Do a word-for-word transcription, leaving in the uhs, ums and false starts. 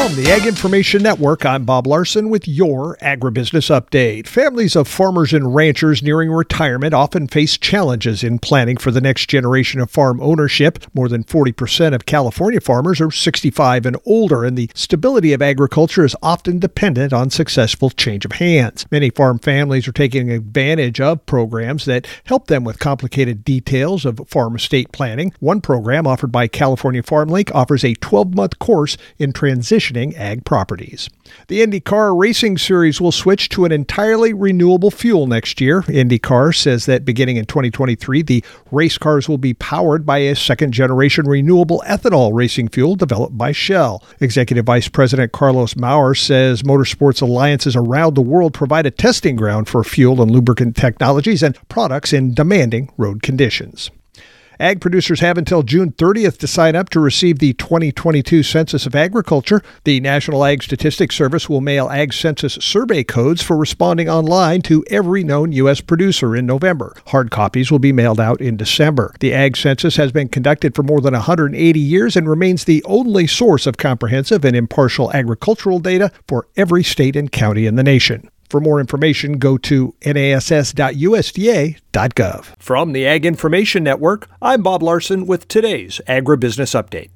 From the Ag Information Network, I'm Bob Larson with your Agribusiness Update. Families of farmers and ranchers nearing retirement often face challenges in planning for the next generation of farm ownership. More than forty percent of California farmers are sixty-five and older, and the stability of agriculture is often dependent on successful change of hands. Many farm families are taking advantage of programs that help them with complicated details of farm estate planning. One program offered by California FarmLink offers a twelve-month course in transitioning ag properties. The IndyCar Racing Series will switch to an entirely renewable fuel next year. IndyCar says that beginning in twenty twenty-three, the race cars will be powered by a second-generation renewable ethanol racing fuel developed by Shell. Executive Vice President Carlos Maurer says motorsports alliances around the world provide a testing ground for fuel and lubricant technologies and products in demanding road conditions. Ag producers have until June thirtieth to sign up to receive the twenty twenty-two Census of Agriculture. The National Ag Statistics Service will mail Ag Census survey codes for responding online to every known U S producer in November. Hard copies will be mailed out in December. The Ag Census has been conducted for more than one hundred eighty years and remains the only source of comprehensive and impartial agricultural data for every state and county in the nation. For more information, go to N A S S dot U S D A dot gov. From the Ag Information Network, I'm Bob Larson with today's Agribusiness Update.